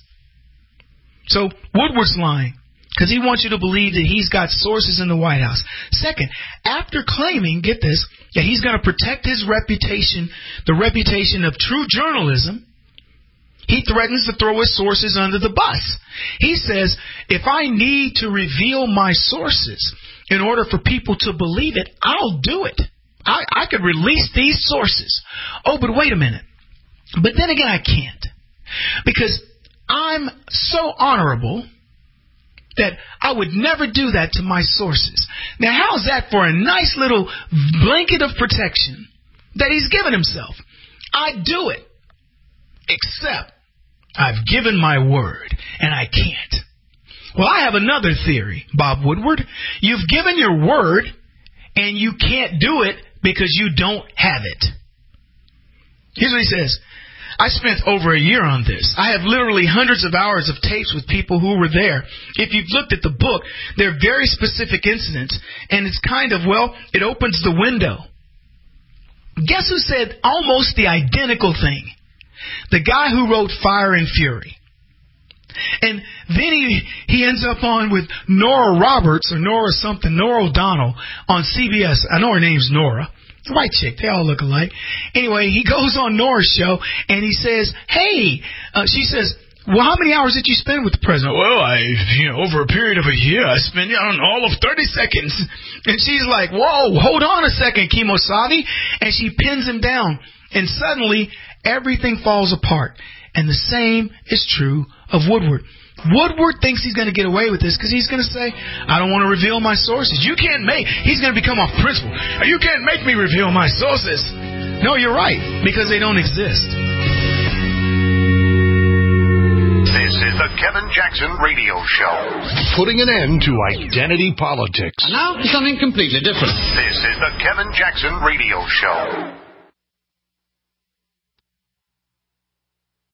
So Woodward's lying because he wants you to believe that he's got sources in the White House. Second, after claiming, get this, that he's going to protect his reputation, the reputation of true journalism, he threatens to throw his sources under the bus. He says, if I need to reveal my sources in order for people to believe it, I'll do it. I, I could release these sources. Oh, but wait a minute. But then again, I can't. Because I'm so honorable that I would never do that to my sources. Now, how's that for a nice little blanket of protection that he's given himself? I'd do it. Except I've given my word, and I can't. Well, I have another theory, Bob Woodward. You've given your word, and you can't do it because you don't have it. Here's what he says. I spent over a year on this. I have literally hundreds of hours of tapes with people who were there. If you've looked at the book, they're very specific incidents, and it's kind of, well, it opens the window. Guess who said almost the identical thing? The guy who wrote Fire and Fury. And then he, he ends up on with Nora Roberts or Nora something, Nora O'Donnell on C B S. I know her name's Nora. White chick. They all look alike. Anyway, he goes on Nora's show and he says, hey, uh, she says, well, how many hours did you spend with the president? Well, I, you know, over a period of a year, I spent it on all of thirty seconds. And she's like, whoa, hold on a second, Kemosabe. And she pins him down. And suddenly, everything falls apart. And the same is true of Woodward. Woodward thinks he's going to get away with this because he's going to say, I don't want to reveal my sources. You can't make, he's going to become off principle. You can't make me reveal my sources. No, you're right, because they don't exist. This is the Kevin Jackson Radio Show. Putting an end to identity politics. And now something completely different. This is the Kevin Jackson Radio Show.